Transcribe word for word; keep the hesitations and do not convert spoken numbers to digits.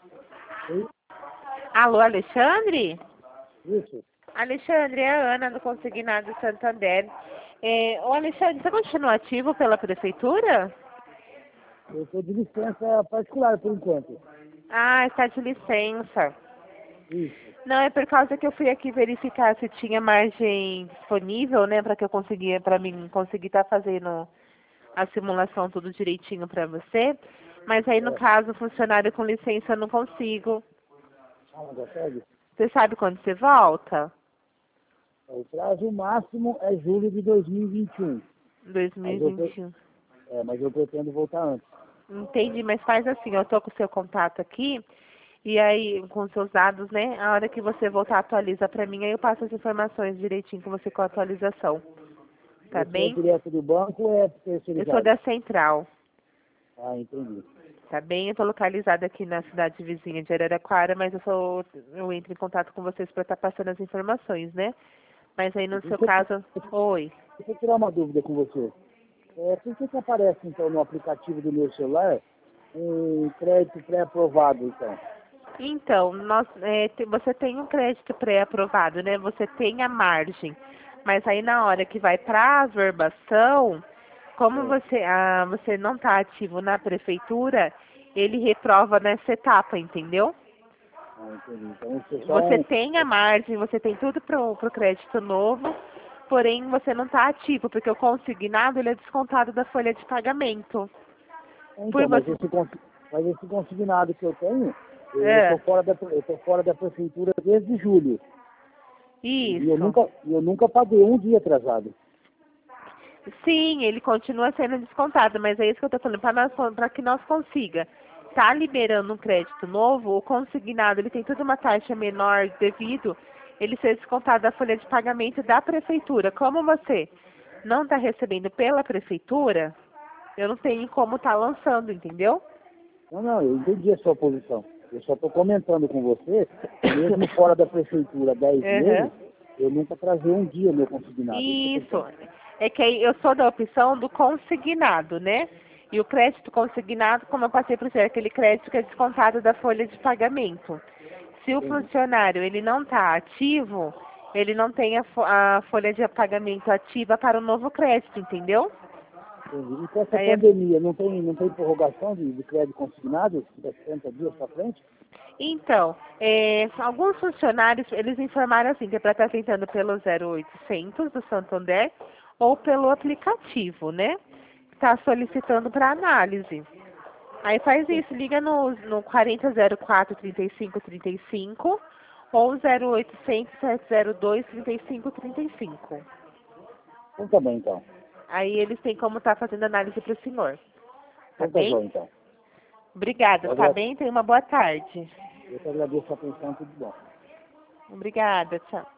Oi? Alô, Alexandre? Isso. Alexandre, é a Ana do Consignado Santander. É, ô Alexandre, você continua ativo pela prefeitura? Eu estou de licença particular por enquanto. Ah, está de licença. Isso. Não, é por causa que eu fui aqui verificar se tinha margem disponível, né, para que eu conseguia, para mim conseguir estar fazendo a simulação tudo direitinho para você. Mas aí no É. caso, funcionário com licença eu não consigo. Ah, não consegue? Você sabe quando você volta? O prazo máximo é julho de dois mil e vinte e um. Mas eu, pre- dois mil e vinte e um. é, mas eu pretendo voltar antes. Entendi, mas faz assim, eu tô com o seu contato aqui, e aí, com os seus dados, né? A hora que você voltar, atualiza pra mim, aí eu passo as informações direitinho com você com a atualização. Tá Você é bem? direto do banco ou é Eu sou terceirizado? da Central, Ah, entendi. tá bem? Eu tô localizada aqui na cidade vizinha de Araraquara, mas eu sou, eu entro em contato com vocês para estar passando as informações, né? Mas aí no seu Deixa eu, caso, oi. deixa eu tirar uma dúvida com você. É, por que que aparece, então, no aplicativo do meu celular um crédito pré-aprovado, então? Então, nós, é, te- você tem um crédito pré-aprovado, né? Você tem a margem. Mas aí na hora que vai para a verbação, como É. você, ah, você não está ativo na prefeitura, ele reprova nessa etapa, entendeu? Ah, entendi. Então, isso é só Você um... tem a margem, você tem tudo para o crédito novo, porém você não está ativo, porque o consignado ele é descontado da folha de pagamento. É, Por então, mas você. esse, consi- mas esse consignado que eu tenho, eu estou É, fora da, eu tô fora da prefeitura desde julho. E eu isso. nunca, eu nunca paguei um dia atrasado. Sim, ele continua sendo descontado, mas é isso que eu estou falando, para que nós consiga tá liberando um crédito novo, o consignado ele tem toda uma taxa menor devido ele ser descontado da folha de pagamento da prefeitura. Como você não está recebendo pela prefeitura, eu não tenho como estar lançando, entendeu? Não, não, eu entendi a sua posição. Eu só estou comentando com você que mesmo fora da prefeitura dez Uhum. meses, eu nunca trazei um dia meu consignado. Isso que eu tô Isso. dizendo. É que aí eu sou da opção do consignado, né? E o crédito consignado, como eu passei para você, é aquele crédito que é descontado da folha de pagamento. Se o Entendi. funcionário ele não está ativo, ele não tem a, fo- a folha de pagamento ativa para o novo crédito, entendeu? Entendi. E com essa Aí é- pandemia, não tem, não tem prorrogação de, de crédito consignado? sessenta dias para frente? Então, é, alguns funcionários, eles informaram assim, que é para estar tentando pelo zero oitocentos do Santander ou pelo aplicativo, né? Está solicitando para análise. Aí faz isso, liga no, no quarenta zero quatro trinta e cinco trinta e cinco ou zero oitocentos sete zero dois trinta e cinco trinta e cinco. Então tá bem, então. Aí eles têm como estar fazendo análise para o senhor. Tá Então tá bem? bom, então. Obrigada, Eu, tá agra- bem? Tenha uma boa tarde. eu te agradeço a atenção, tudo bom. Obrigada, tchau.